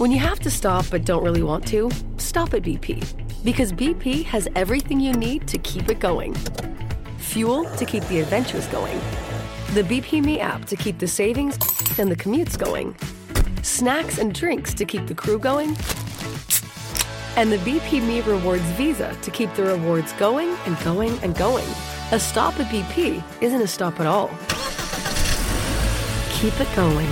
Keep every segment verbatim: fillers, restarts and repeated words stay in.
When you have to stop but don't really want to, stop at B P. Because B P has everything you need to keep it going. Fuel to keep the adventures going. The B P Me app to keep the savings and the commutes going. Snacks and drinks to keep the crew going. And the B P Me Rewards Visa to keep the rewards going and going and going. A stop at B P isn't a stop at all. Keep it going.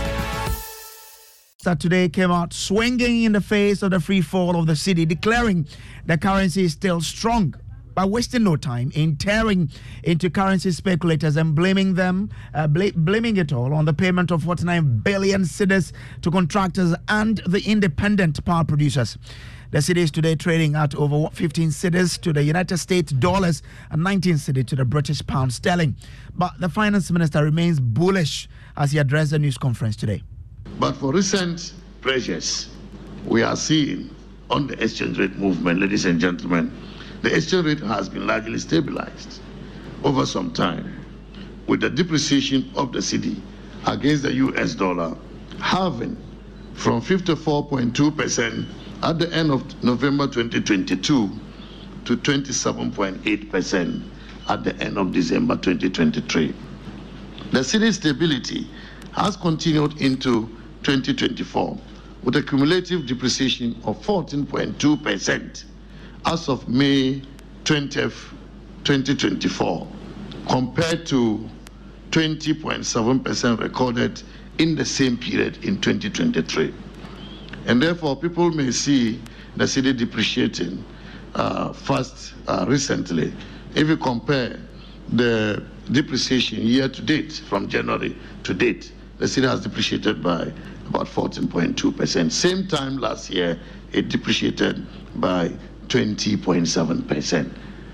Today came out swinging in the face of the free fall of the cedi, declaring the currency is still strong, but wasting no time in tearing into currency speculators and blaming them, uh, bl- blaming it all on the payment of forty-nine billion cedis to contractors and the independent power producers. The cedi is today trading at over fifteen cedis to the United States dollars and nineteen cedis to the British pound sterling. But the finance minister remains bullish as he addressed the news conference today. But for recent pressures we are seeing on the exchange rate movement, ladies and gentlemen, the exchange rate has been largely stabilized over some time, with the depreciation of the cedi against the U S dollar halving from fifty-four point two percent at the end of November twenty twenty-two to twenty-seven point eight percent at the end of December twenty twenty-three. The cedi stability has continued into twenty twenty-four with a cumulative depreciation of fourteen point two percent as of May twentieth, twenty twenty-four, compared to twenty point seven percent recorded in the same period in twenty twenty-three. And therefore, people may see the cedi depreciating uh, fast uh, recently. If you compare the depreciation year to date, from January to date, the cedi has depreciated by about fourteen point two percent. Same time last year, it depreciated by twenty point seven percent.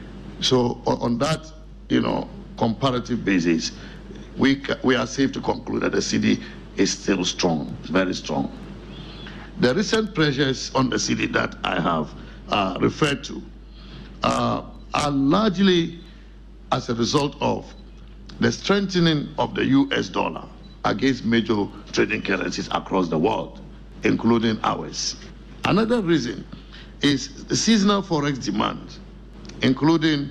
So on that, you know, comparative basis, we we are safe to conclude that the cedi is still strong, very strong. The recent pressures on the cedi that I have uh, referred to uh, are largely as a result of the strengthening of the U S dollar against major trading currencies across the world, including ours. Another reason is the seasonal forex demand, including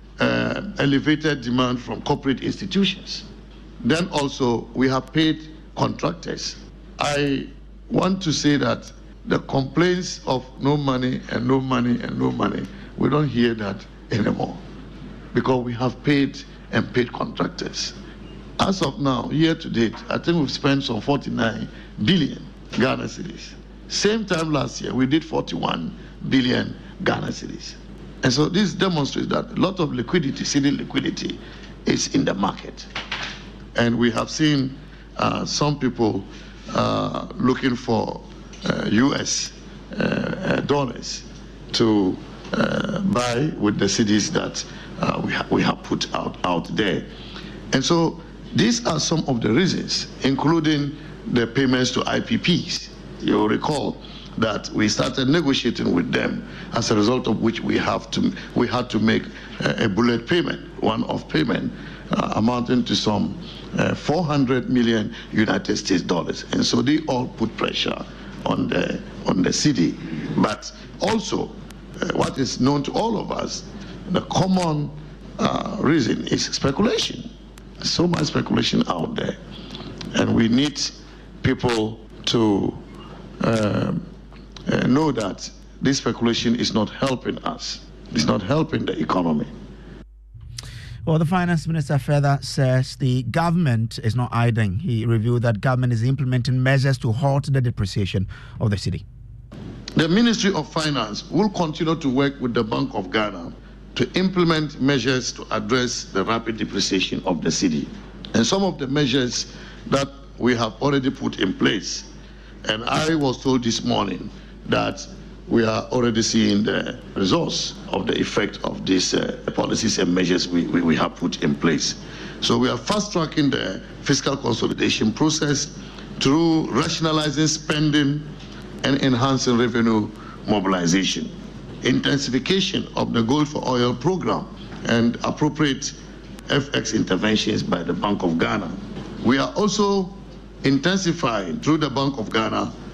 uh, elevated demand from corporate institutions. Then also, we have paid contractors. I want to say that the complaints of no money and no money and no money, we don't hear that anymore, because we have paid and paid contractors. As of now, year to date, I think we've spent some forty-nine billion Ghana cedis. Same time last year, we did forty-one billion Ghana cedis. And so this demonstrates that a lot of liquidity, cedi liquidity, is in the market. And we have seen uh, some people uh, looking for uh, U S uh, uh, dollars to uh, buy with the cedis that uh, we, ha- we have put out, out there. And so these are some of the reasons, including the payments to I P Ps. You'll recall that we started negotiating with them, as a result of which we have to we had to make a, a bullet payment, one-off payment, uh, amounting to some uh, four hundred million United States dollars. And so they all put pressure on the on the cedi. But also, uh, what is known to all of us, the common uh, reason is speculation. So much speculation out there, and we need people to uh, uh, know that this speculation is not helping us. It's not helping the economy. Well, the finance minister further says the government is not idling. He revealed that government is implementing measures to halt the depreciation of the cedi. The Ministry of Finance will continue to work with the Bank of Ghana to implement measures to address the rapid depreciation of the cedi. And some of the measures that we have already put in place, and I was told this morning that we are already seeing the results of the effect of these uh, policies and measures we, we, we have put in place. So we are fast-tracking the fiscal consolidation process through rationalizing spending and enhancing revenue mobilization, intensification of the Gold for Oil program, and appropriate F X interventions by the Bank of Ghana. We are also intensifying, through the Bank of Ghana,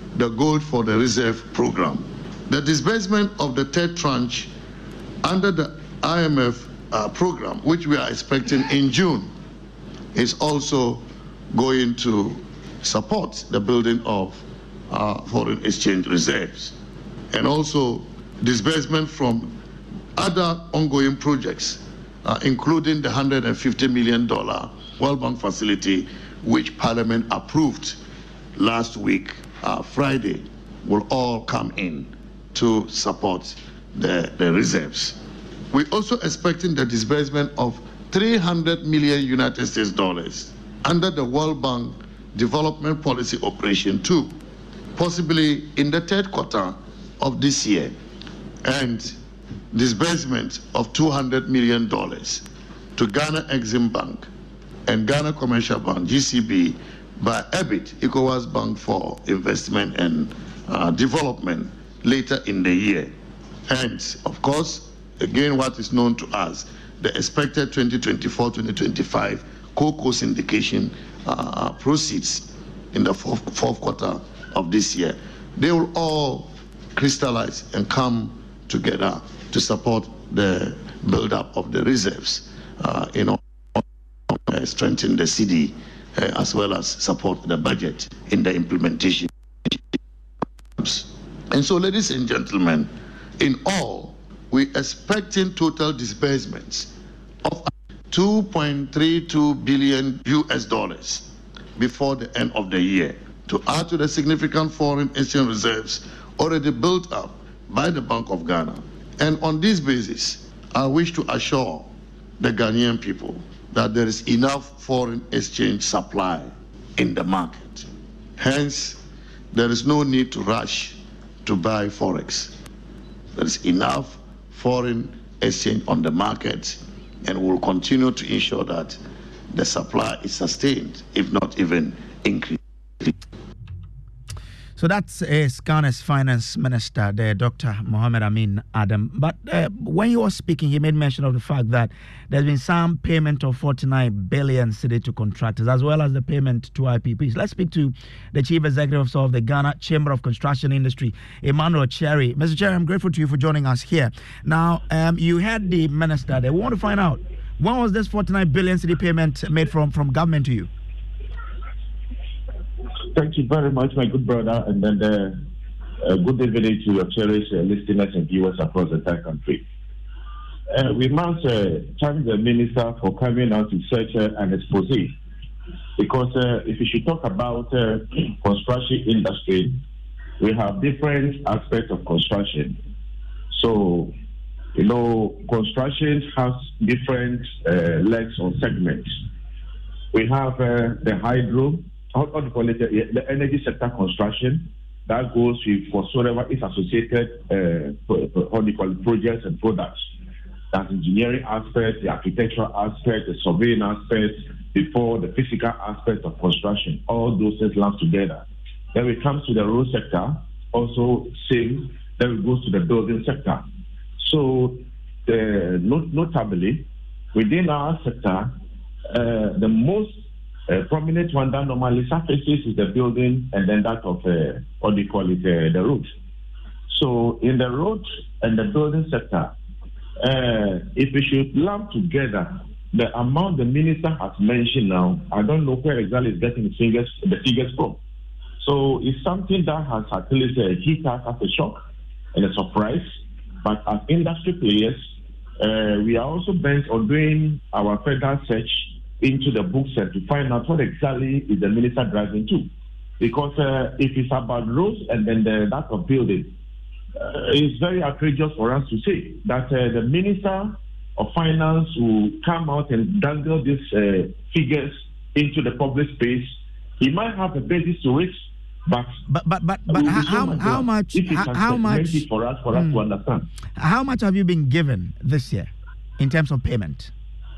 the Gold for the Reserve program. The disbursement of the third tranche under the I M F uh, program, which we are expecting in June, is also going to support the building of uh, foreign exchange reserves, and also disbursement from other ongoing projects, uh, including the one hundred fifty million dollars World Bank facility, which Parliament approved last week, uh, Friday, will all come in to support the, the reserves. We're also expecting the disbursement of three hundred million United States dollars under the World Bank Development Policy Operation two, possibly in the third quarter of this year, and disbursement of two hundred million dollars to Ghana Exim Bank and Ghana Commercial Bank, G C B, by E B I T, ECOWAS Bank for Investment and uh, Development, later in the year. And, of course, again, what is known to us, the expected twenty twenty-four twenty twenty-five cocoa syndication uh, proceeds in the fourth, fourth quarter of this year. They will all crystallize and come together to support the build-up of the reserves uh, in order to strengthen the C D uh, as well as support the budget in the implementation. And so, ladies and gentlemen, in all, we're expecting total disbursements of two point three two billion U S dollars before the end of the year, to add to the significant foreign exchange reserves already built up by the Bank of Ghana. And on this basis, I wish to assure the Ghanaian people that there is enough foreign exchange supply in the market. Hence, there is no need to rush to buy Forex. There is enough foreign exchange on the market, and we'll continue to ensure that the supply is sustained, if not even increased. So that's uh, Ghana's finance minister, the Doctor Mohamed Amin Adam. But uh, when he was speaking, he made mention of the fact that there's been some payment of forty-nine billion cedi to contractors, as well as the payment to I P Ps. Let's speak to the Chief Executive of the Ghana Chamber of Construction Industry, Emmanuel Cherry. Mister Cherry, I'm grateful to you for joining us here. Now, um, you had the minister there. We want to find out, when was this forty-nine billion cedi payment made from, from government to you? Thank you very much, my good brother, and then uh, uh, good evening to your cherished uh, listeners and viewers across the entire country. Uh, we must uh, thank the minister for coming out to such uh, an expose, because uh, if you should talk about uh, construction industry, we have different aspects of construction. So, you know, construction has different uh, legs or segments. We have uh, the hydro, how do you call it, the energy sector construction that goes with whatsoever is associated, uh, how do you call it, projects and products. That's engineering aspect, the architectural aspect, the surveying aspect, before the physical aspect of construction. All those things lump together. Then it comes to the road sector, also same. Then it goes to the building sector. So, uh, not, notably, within our sector, uh, the most Uh, prominent one that normally surfaces is the building, and then that of, uh, what do you call it, uh, the road. So in the road and the building sector, uh, if we should lump together the amount the minister has mentioned now, I don't know where exactly is getting the figures, the figures from. So it's something that has at least uh, hit us as a shock and a surprise. But as industry players, uh, we are also bent on doing our further search into the books and to find out what exactly is the minister driving to. Because uh, if it's about roads and then the, that of building, uh, it's very outrageous for us to say that uh, the minister of finance will come out and dangle these uh, figures into the public space. He might have a basis to it, but but but but, but how, how, how much how, how much for us for hmm. us to understand. How much have you been given this year in terms of payment?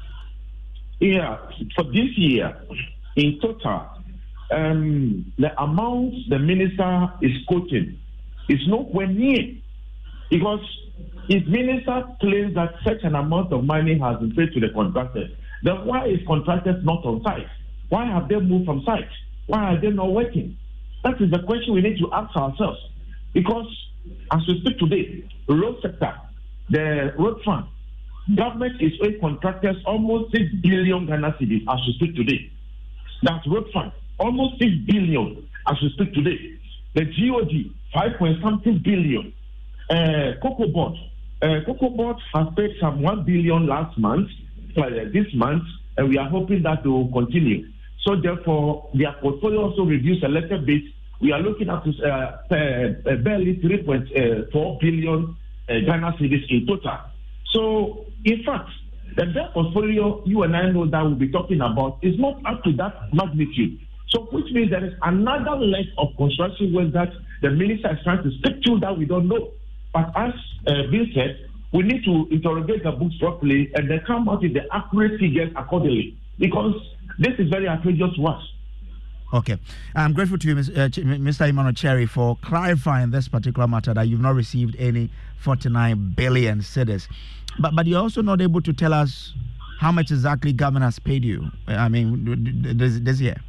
Yeah, for this year, in total, um, the amount the minister is quoting is nowhere near. Because if minister claims that such an amount of money has been paid to the contractors, then why is contractors not on site? Why have they moved from site? Why are they not working? That is the question we need to ask ourselves. Because as we speak today, road sector, the road fund, government is owing contractors almost six billion Ghana cedis as we speak today. That's road fund, almost six billion as we speak today. The G O G, five point something billion. Uh, Cocoa Board, uh, Cocoa Board has paid some one billion last month, uh, this month, and we are hoping that will continue. So therefore, their portfolio also reduced a little bit. We are looking at uh, uh, barely three point four billion uh, Ghana cedis in total. So, in fact, the debt portfolio you and I know that we'll be talking about is not up to that magnitude. So, which means there is another leg of construction work that the minister is trying to stick to that we don't know. But as uh, Bill said, we need to interrogate the books properly and then come out with the accurate figures accordingly, because this is very outrageous to us. Okay. I'm grateful to you, Mister Emmanuel Cherry, for clarifying this particular matter that you've not received any forty-nine billion cedis. But but you're also not able to tell us how much exactly government has paid you, I mean, this, this year.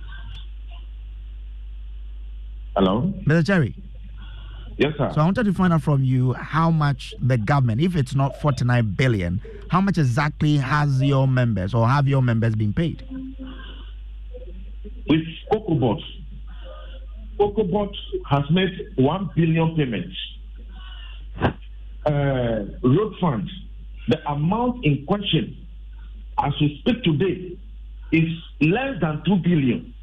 Hello? Mister Cherry? Yes, sir. So I wanted to find out from you how much the government, if it's not forty-nine billion, how much exactly has your members or have your members been paid? With Cocoa Board, Cocoa Board has made one billion payments. Uh, road fund, the amount in question as we speak today is less than two billion.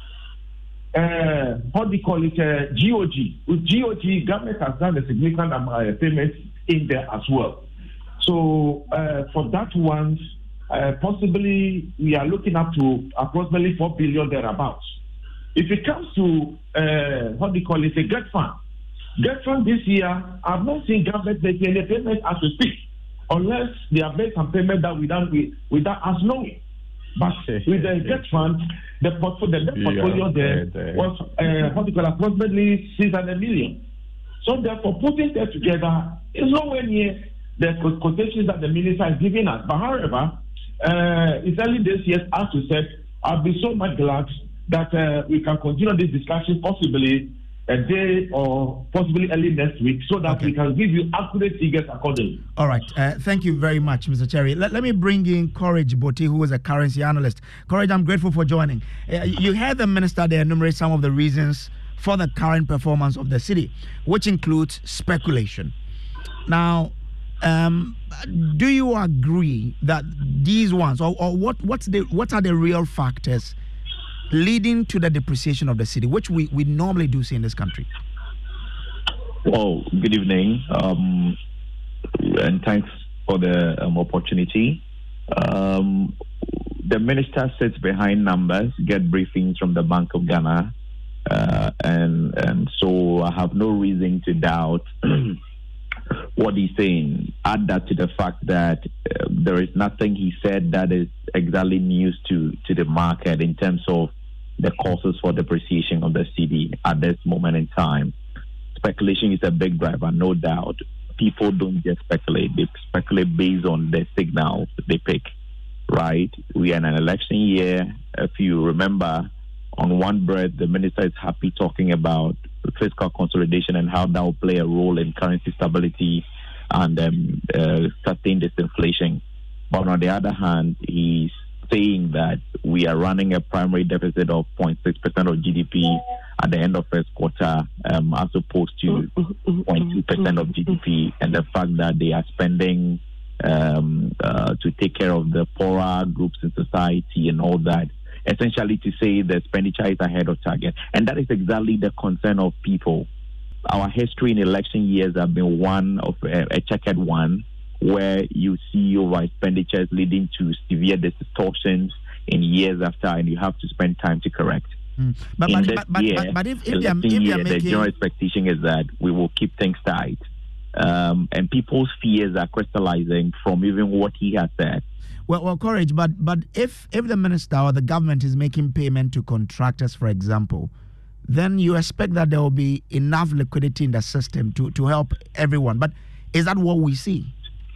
Uh, how do you call it? Uh, G O G. With G O G, government has done a significant amount of payments in there as well. So uh, for that one, uh, possibly we are looking up to approximately four billion thereabouts. If it comes to uh, how do you call it? A GET fund. GET fund this year, I've not seen government making any payment as we speak, unless they have made some payment that without without us knowing. But with the GET fund, the portfolio, the portfolio there was uh, how do you call it, approximately six hundred million. So therefore, putting that together is nowhere near the quotations that the minister is giving us. But however, uh, it's early days, yes, as you said, I'll be so much glad that uh, we can continue this discussion possibly a day or possibly early next week, so that okay. we can give you accurate figures accordingly. All right. Uh, thank you very much, Mister Cherry. Let, let me bring in Courage Boti, who is a currency analyst. Courage, I'm grateful for joining. Uh, you heard the minister there enumerate some of the reasons for the current performance of the city, which includes speculation. Now, um, do you agree that these ones, or, or what, what's the, what are the real factors leading to the depreciation of the city, which we, we normally do see in this country? Well, good evening, um, and thanks for the um, opportunity. Um, the minister sits behind numbers, get briefings from the Bank of Ghana, uh, and and so I have no reason to doubt what he's saying. Add that to the fact that uh, there is nothing he said that is exactly news to, to the market in terms of the causes for depreciation of the cedi at this moment in time. Speculation is a big driver, no doubt. People don't just speculate. They speculate based on the signals they pick, right? We are in an election year. If you remember, on one breath, the minister is happy talking about fiscal consolidation and how that will play a role in currency stability and um, uh, sustain disinflation. But on the other hand, he's saying that we are running a primary deficit of zero point six percent of G D P at the end of first quarter, um, as opposed to zero point two percent of G D P, and the fact that they are spending um, uh, to take care of the poorer groups in society and all that, essentially to say the expenditure is ahead of target. And that is exactly the concern of people. Our history in election years have been one of a, a checkered one, where you see over expenditures leading to severe distortions in years after, and you have to spend time to correct. Mm. But, in but, this but, but, year, but, but if, if, they are, if year, they are making... the general expectation is that we will keep things tight. Um, and people's fears are crystallizing from even what he has said. Well, well, Courage, but but if if the minister or the government is making payment to contractors, for example, then you expect that there will be enough liquidity in the system to, to help everyone. But is that what we see?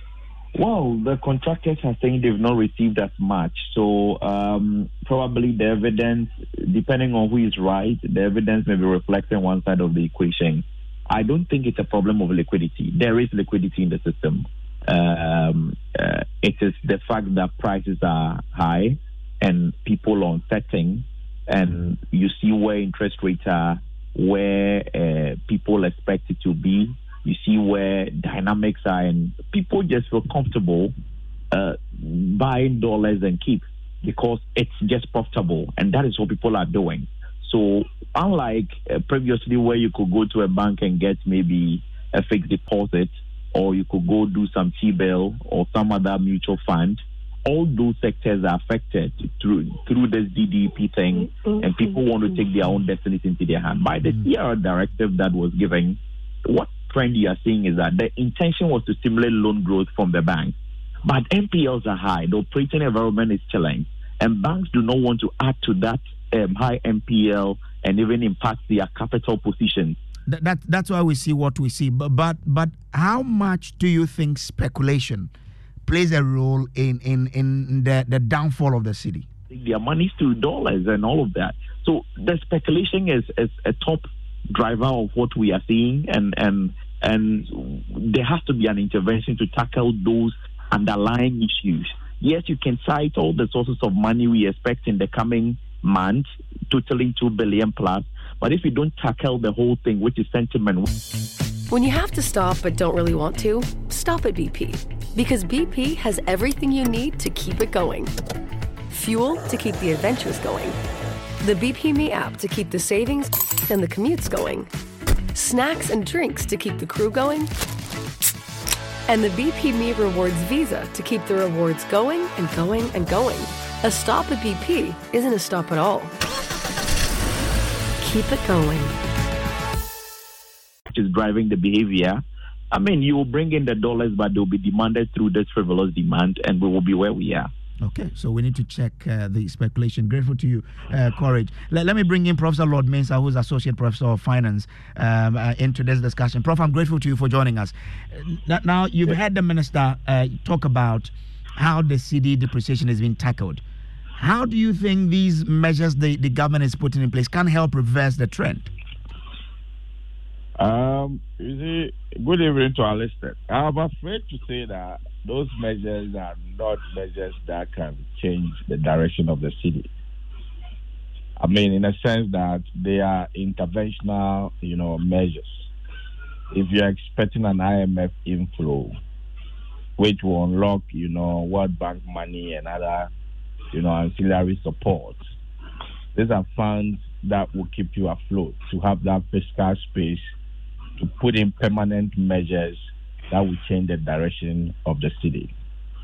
Well, the contractors are saying they've not received as much. So um, probably the evidence, depending on who is right, the evidence may be reflecting one side of the equation. I don't think it's a problem of liquidity. There is liquidity in the system. Um, uh, it is the fact that prices are high and people are uncertain, and you see where interest rates are, where uh, people expect it to be. You see where dynamics are, and people just feel comfortable uh, buying dollars and keep because it's just profitable, and that is what people are doing. So unlike uh, previously where you could go to a bank and get maybe a fixed deposit, or you could go do some T-bill or some other mutual fund, all those sectors are affected through through this D D P thing, and people want to take their own destinies into their hand. By the C R directive that was given, what trend you are seeing is that the intention was to stimulate loan growth from the banks, but N P Ls are high. The operating environment is chilling, and banks do not want to add to that um, high N P L and even impact their capital position. That, that that's why we see what we see. But but but how much do you think speculation plays a role in in in the, the downfall of the city? Their money to dollars and all of that. So the speculation is, is a top driver of what we are seeing, and and and there has to be an intervention to tackle those underlying issues. Yes, you can cite all the sources of money we expect in the coming months, totaling two billion plus, but if you don't tackle the whole thing, which is sentiment. When you have to stop but don't really want to, stop at B P. Because B P has everything you need to keep it going. Fuel to keep the adventures going. The B P Me app to keep the savings and the commutes going. Snacks and drinks to keep the crew going. And the B P Me Rewards Visa to keep the rewards going and going and going. A stop at B P isn't a stop at all. Keep it going. Which is driving the behavior. I mean, you will bring in the dollars, but they'll be demanded through this frivolous demand, and we will be where we are. Okay, so we need to check uh, the speculation. Grateful to you, uh, Courage. Let, let me bring in Professor Lord Mensah, who's Associate Professor of Finance, um, uh, into this discussion. Prof, I'm grateful to you for joining us. Uh, now, you've yes. heard the Minister uh, talk about how the C D depreciation is being tackled. How do you think these measures the, the government is putting in place can help reverse the trend? Um, you see, good evening to our listeners. I'm afraid to say that those measures are not measures that can change the direction of the city. I mean, in a sense that they are interventional, you know, measures. If you're expecting an I M F inflow, which will unlock, you know, World Bank money and other, you know, ancillary support, these are funds that will keep you afloat, to have that fiscal space to put in permanent measures that will change the direction of the city.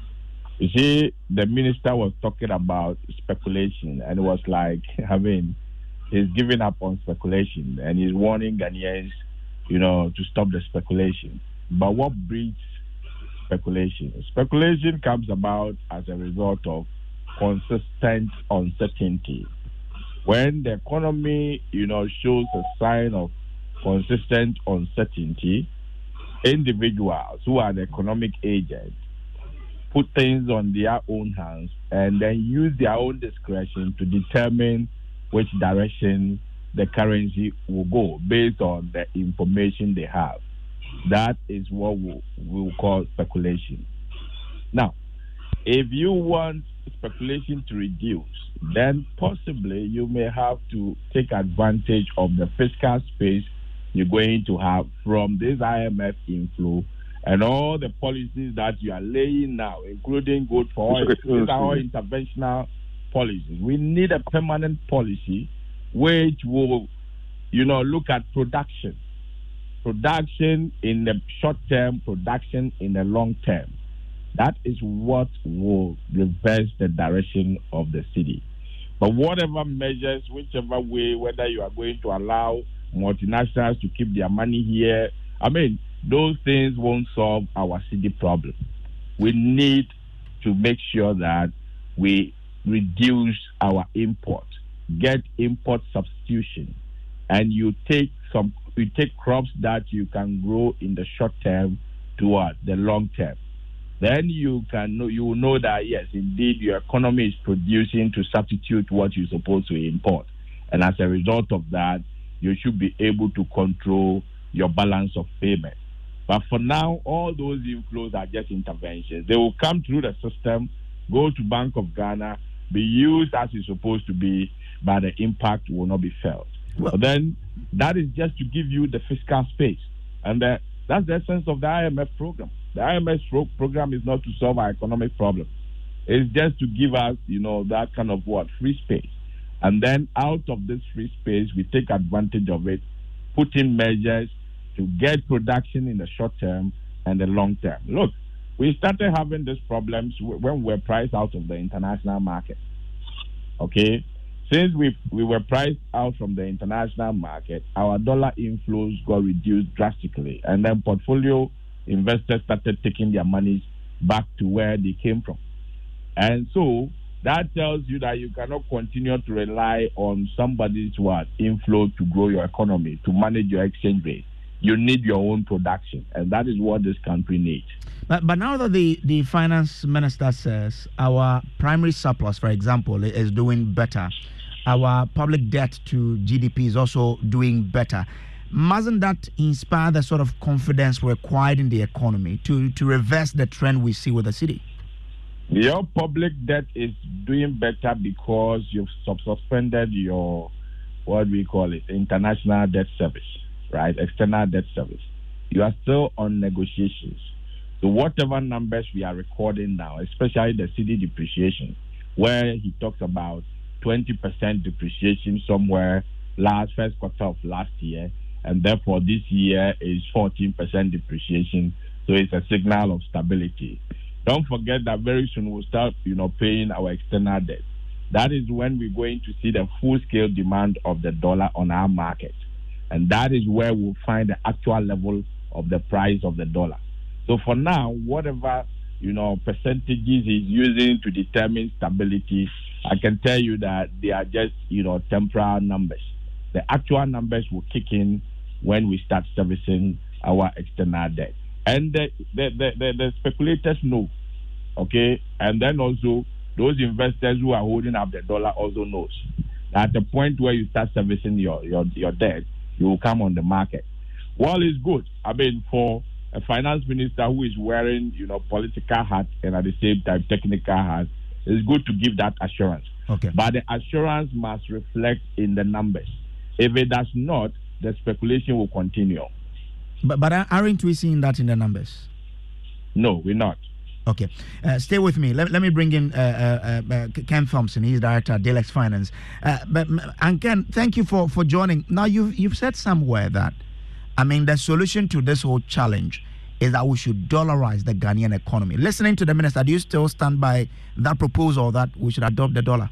You see, the minister was talking about speculation, and it was like, I mean, he's giving up on speculation, and he's warning Ghanaians, you know, to stop the speculation. But what breeds speculation? Speculation comes about as a result of consistent uncertainty. When the economy, you know, shows a sign of consistent uncertainty, individuals who are the economic agents put things on their own hands and then use their own discretion to determine which direction the currency will go based on the information they have. That is what we will call speculation. Now, if you want speculation to reduce, then possibly you may have to take advantage of the fiscal space you're going to have from this I M F inflow and all the policies that you are laying now, including Good for Oil. These are all interventional policies. We need a permanent policy which will, you know, look at production. Production in the short term, production in the long term. That is what will reverse the direction of the city. But whatever measures, whichever way, whether you are going to allow multinationals to keep their money here, I mean, those things won't solve our city problem. We need to make sure that we reduce our import, get import substitution, and you take some, you take crops that you can grow in the short term toward the long term. then you can know, you will know that, yes, indeed, your economy is producing to substitute what you're supposed to import. And as a result of that, you should be able to control your balance of payment. But for now, all those inflows are just interventions. They will come through the system, go to Bank of Ghana, be used as it's supposed to be, but the impact will not be felt. Well, but then that is just to give you the fiscal space. And the, that's the essence of the I M F program. The I M F pro- program is not to solve our economic problem. It's just to give us, you know, that kind of what, free space. And then out of this free space, we take advantage of it, put in measures to get production in the short term and the long term. Look, we started having these problems when we were priced out of the international market. Okay? Since we, we were priced out from the international market, our dollar inflows got reduced drastically. And then portfolio investors started taking their monies back to where they came from. And so that tells you that you cannot continue to rely on somebody's what, inflow to grow your economy, to manage your exchange rate. You need your own production, and that is what this country needs. But, but now that the, the finance minister says our primary surplus, for example, is doing better, our public debt to G D P is also doing better, mustn't that inspire the sort of confidence required in the economy to, to reverse the trend we see with the city? Your public debt is doing better because you've suspended your, what we call it, international debt service, right? External debt service. You are still on negotiations. So whatever numbers we are recording now, especially the cedi depreciation, where he talks about twenty percent depreciation somewhere last first quarter of last year, and therefore this year is fourteen percent depreciation. So it's a signal of stability. Don't forget that very soon we'll start, you know, paying our external debt. That is when we're going to see the full-scale demand of the dollar on our market. And that is where we'll find the actual level of the price of the dollar. So for now, whatever, you know, percentages he's using to determine stability, I can tell you that they are just, you know, temporal numbers. The actual numbers will kick in when we start servicing our external debt. And the, the, the, the, the speculators know, okay? And then also, those investors who are holding up the dollar also knows that at the point where you start servicing your, your, your debt, you will come on the market. Well, it's good. I mean, for a finance minister who is wearing, you know, political hat and at the same time technical hat, it's good to give that assurance. Okay. But the assurance must reflect in the numbers. If it does not, the speculation will continue. But but aren't we seeing that in the numbers? No, we're not. Okay. Uh, stay with me. Let, let me bring in uh, uh, uh, Ken Thompson. He's director at Dalex Finance. Uh, but and Ken, thank you for, for joining. Now, you've, you've said somewhere that, I mean, the solution to this whole challenge is that we should dollarize the Ghanaian economy. Listening to the minister, do you still stand by that proposal that we should adopt the dollar?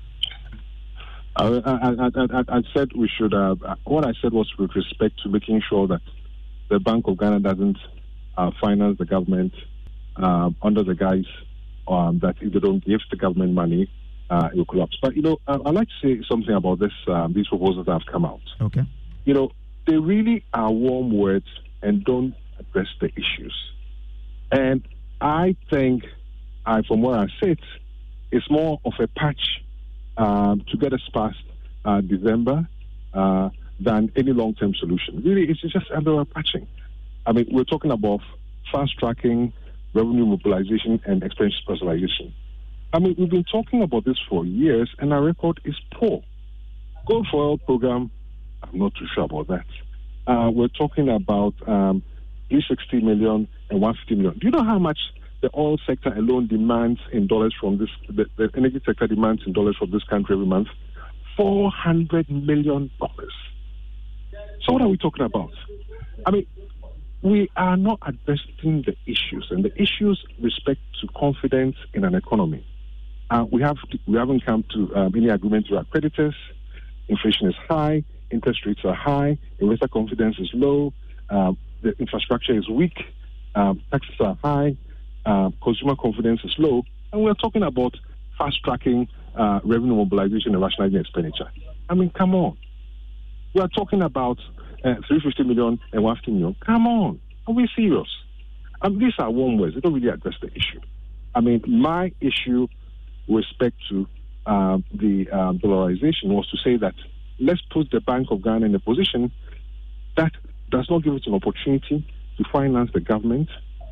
I, I, I, I said we should, uh, what I said was with respect to making sure that the Bank of Ghana doesn't uh, finance the government uh, under the guise um, that if they don't give the government money, uh, it will collapse. But, you know, uh, I'd like to say something about this um, these proposals that have come out. Okay. You know, they really are warm words and don't address the issues. And I think, uh, from where I sit, it's more of a patch um, to get us past uh, December uh, than any long-term solution. Really, it's just under a patching. I mean, we're talking about fast-tracking revenue mobilization and expense personalization. I mean, we've been talking about this for years, and our record is poor. Gold for Oil program, I'm not too sure about that. Uh, we're talking about um, three hundred sixty million and one hundred fifty million. Do you know how much the oil sector alone demands in dollars from this, the, the energy sector demands in dollars from this country every month? four hundred million dollars. So what are we talking about? I mean, we are not addressing the issues, and the issues respect to confidence in an economy. Uh, we have to, we haven't come to um, any agreement with our creditors. Inflation is high, interest rates are high, investor confidence is low, uh, the infrastructure is weak, um, taxes are high, uh, consumer confidence is low, and we're talking about fast-tracking uh, revenue mobilization and rationalizing expenditure. I mean, come on. We are talking about uh, three hundred fifty million and one hundred fifty million. Come on. Are we serious? Um, these are warm words. They don't really address the issue. I mean, my issue with respect to uh, the uh, dollarization was to say that let's put the Bank of Ghana in a position that does not give it an opportunity to finance the government,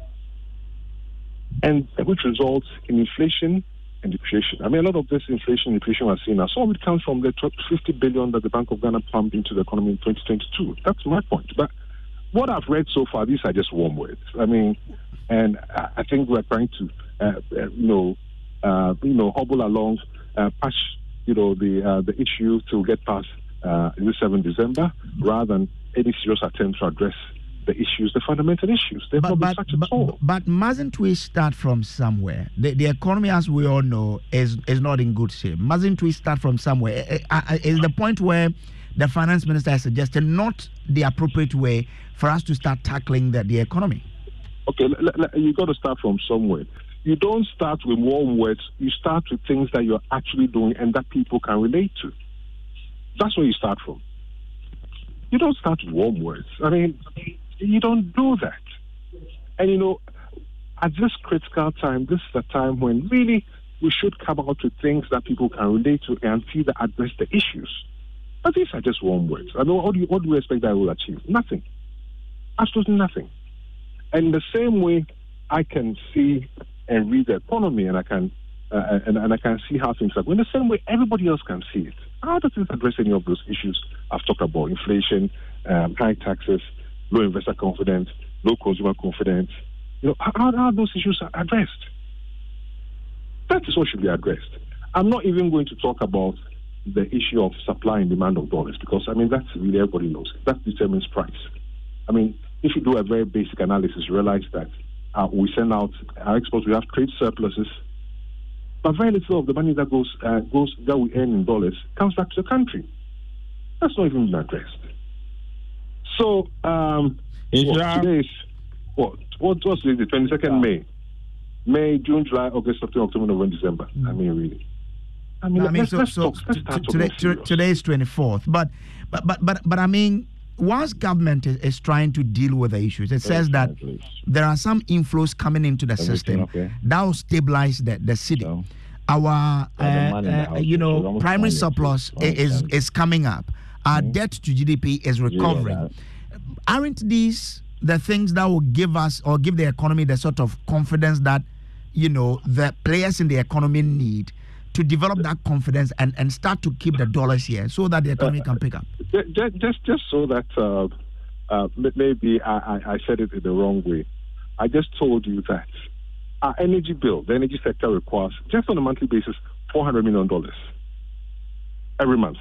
and which results in inflation and depreciation. I mean, a lot of this inflation and depreciation we're seeing now, some of it comes from the fifty billion that the Bank of Ghana pumped into the economy in twenty twenty-two. That's my point. But what I've read so far, these are just warm words. I mean, and I think we're trying to, uh, you know, uh, you know, hobble along, uh, patch, you know, the uh, the issue to get past uh, the seventh of December, rather than any serious attempt to address the issues, the fundamental issues. They've not been such at all. But mustn't we start from somewhere? The, the economy, as we all know, is is not in good shape. Mustn't we start from somewhere? Is the point where the finance minister has suggested not the appropriate way for us to start tackling the, the economy? Okay, l- l- you got to start from somewhere. You don't start with warm words. You start with things that you're actually doing and that people can relate to. That's where you start from. You don't start with warm words. I mean, you don't do that. And, you know, at this critical time, this is a time when really we should come out with things that people can relate to and feel that address the issues. But these are just warm words. I mean, what do you, what do you expect that will achieve? Nothing. Absolutely nothing. And in the same way, I can see and read the economy, and I can uh, and, and I can see how things are going. In the same way, everybody else can see it. How does it address any of those issues I've talked about? Inflation, um, high taxes, low investor confidence, low consumer confidence. You know, how, how are those issues addressed? That is what should be addressed. I'm not even going to talk about the issue of supply and demand of dollars, because, I mean, that's really, everybody knows it. That determines price. I mean, if you do a very basic analysis, you realize that uh, we send out our exports, we have trade surpluses, but very little of the money that goes uh, goes that we earn in dollars comes back to the country. That's not even been addressed. So, um, what, today is, what, what was today, the twenty-second May? May, June, July, August, September, October, November, December. Mm. I mean, really. I mean, I mean, let's, so, let's so talk, let's start t- today, t- today is twenty-fourth, but, but, but, but, but I mean, once government is, is trying to deal with the issues, it says that there are some inflows coming into the Everything system okay. that will stabilize the, the city. So, Our, uh, uh, you know, primary surplus is, is, is coming up. Our mm-hmm. debt to G D P is recovering. Yeah, Aren't these the things that will give us or give the economy the sort of confidence that, you know, the players in the economy need to develop that confidence and, and start to keep the dollars here so that the economy uh, can pick up? Just, just, just so that uh, uh, maybe I, I said it in the wrong way. I just told you that our energy bill, the energy sector requires, just on a monthly basis, four hundred million dollars every month.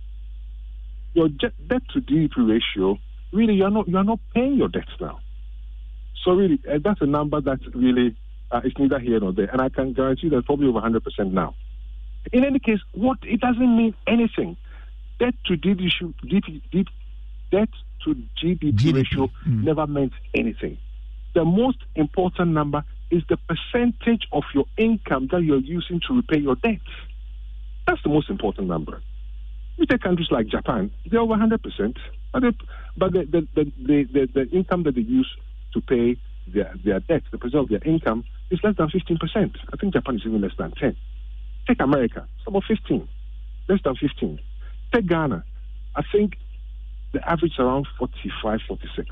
Your debt to G D P ratio, really, you're not you're not paying your debts now. So really, uh, that's a number that really uh, is neither here nor there. And I can guarantee that's probably over one hundred percent now. In any case, what it doesn't mean anything. Debt to G D P, debt to G D P, G D P. ratio mm. never meant anything. The most important number is the percentage of your income that you're using to repay your debts. That's the most important number. You take countries like Japan, they're over one hundred percent, but, they, but the, the, the, the, the, the income that they use to pay their, their debt, the percent of their income, is less than fifteen percent. I think Japan is even less than ten. Take America, it's about fifteen, less than fifteen. Take Ghana, I think the average is around forty-five, forty-six.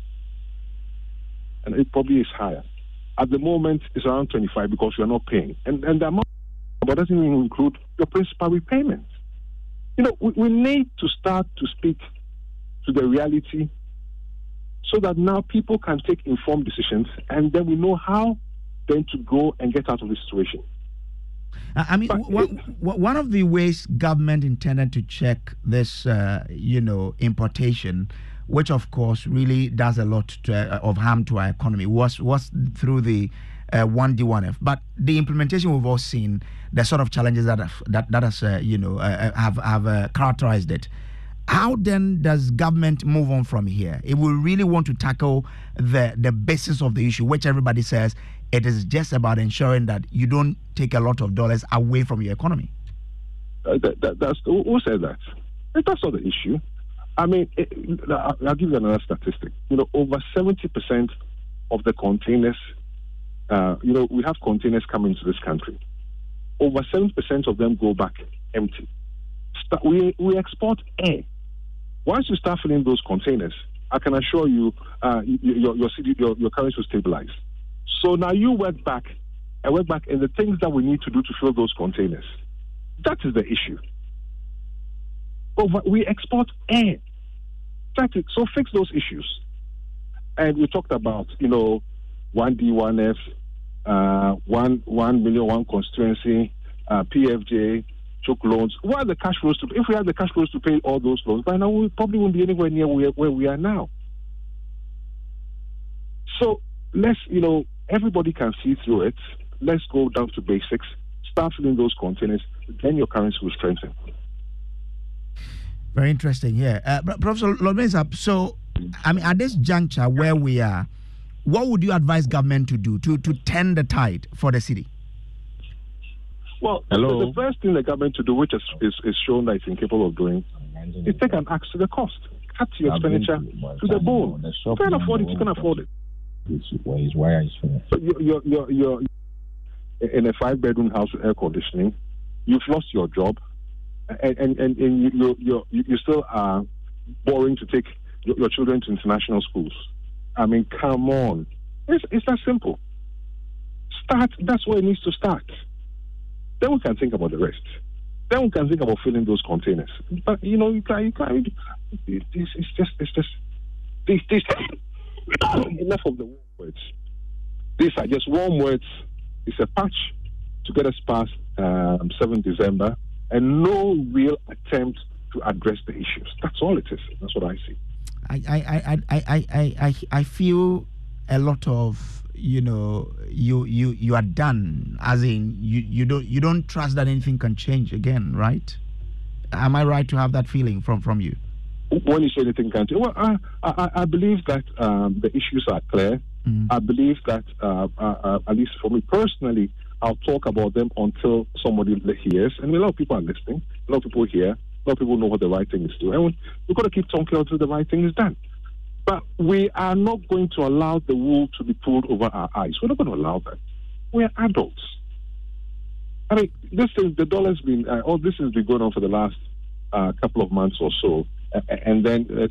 And it probably is higher. At the moment, it's around twenty-five because you're not paying. And, and the amount but doesn't even include your principal repayment. You know, we, we need to start to speak to the reality so that now people can take informed decisions, and then we know how then to go and get out of this situation. I mean, w- w- one of the ways government intended to check this, uh, you know, importation, which of course really does a lot to, uh, of harm to our economy, was was through the uh, one D one F. But the implementation, we've all seen the sort of challenges that have, that that has uh, you know uh, have have uh, characterized it. How then does government move on from here? If we really want to tackle the the basis of the issue, which everybody says it is just about ensuring that you don't take a lot of dollars away from your economy. Uh, that, that, that's who said that? That's not the issue. I mean, it, I'll give you another statistic. You know, over seventy percent of the containers uh, you know, we have containers coming to this country. Over seventy percent of them go back empty. St- we, we export air. Once you start filling those containers, I can assure you, uh, your, your, city, your, your currency will stabilize. So now you work back, I work back in the things that we need to do to fill those containers. That is the issue. Over, we export air. That's it. So fix those issues. And we talked about, you know, one D, one F, uh, one, one million, one constituency, uh, P F J, choke loans. What are the cash flows to, if we had the cash flows to pay all those loans, by now we probably wouldn't be anywhere near where, where we are now. So let's, you know, everybody can see through it. Let's go down to basics, start filling those containers, then your currency will strengthen. Very interesting, yeah. Uh, Professor Lord-Mensah, so, I mean, at this juncture where we are, what would you advise government to do to, to turn the tide for the city? Well, Hello? the, the first thing the government to do, which is, is, is shown that it's incapable of doing, is take an axe to the cost. Cut your expenditure to the bone. You can't afford it, you can afford it. So you're, you're, you're, you're in a five-bedroom house with air conditioning, you've lost your job, and, and, and, and you, you, you, you still are boring to take your, your children to international schools. I mean, come on. It's, it's that simple. Start, that's where it needs to start. Then we can think about the rest. Then we can think about filling those containers. But, you know, you can't, you can't, it's, it's just, it's just, this, this, enough of the warm words. These are just warm words. It's a patch to get us past um, seventh of December, and no real attempt to address the issues. That's all it is. That's what I see. I I I I I I, I feel a lot of, you know, you you you are done, as in you, you don't you don't trust that anything can change again, right? Am I right to have that feeling from, from you? When you say anything can change, well, I I, I believe that um, the issues are clear. Mm. I believe that uh, uh, uh, at least for me personally, I'll talk about them until somebody hears, and a lot of people are listening. A lot of people hear. A lot of people know what the right thing is to do, and we've got to keep talking until the right thing is done. But we are not going to allow the wool to be pulled over our eyes. We're not going to allow that. We're adults. I mean, this is the dollar's been, uh, oh, this has been going on for the last uh, couple of months or so, uh, and then uh,